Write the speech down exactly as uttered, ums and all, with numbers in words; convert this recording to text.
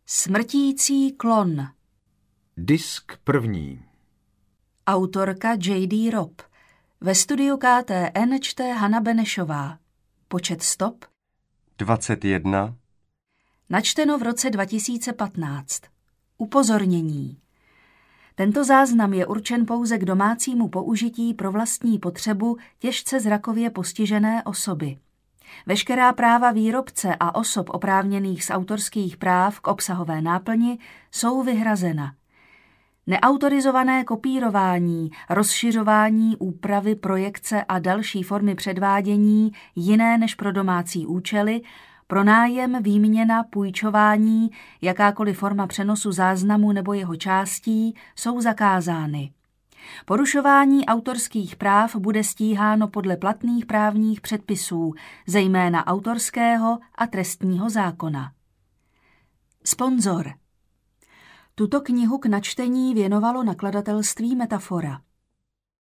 Smrtící klon. Disk první. Autorka J D Robb. Ve studiu K T N čte Hana Benešová. Počet stop dvacet jedna. Načteno v roce dva tisíce patnáct. Upozornění. Tento záznam je určen pouze k domácímu použití pro vlastní potřebu těžce zrakově postižené osoby. Veškerá práva výrobce a osob oprávněných z autorských práv k obsahové náplni jsou vyhrazena. Neautorizované kopírování, rozšiřování, úpravy, projekce a další formy předvádění jiné než pro domácí účely, pronájem, výměna, půjčování, jakákoliv forma přenosu záznamu nebo jeho částí jsou zakázány. Porušování autorských práv bude stíháno podle platných právních předpisů, zejména autorského a trestního zákona. Sponzor. Tuto knihu k načtení věnovalo nakladatelství Metafora.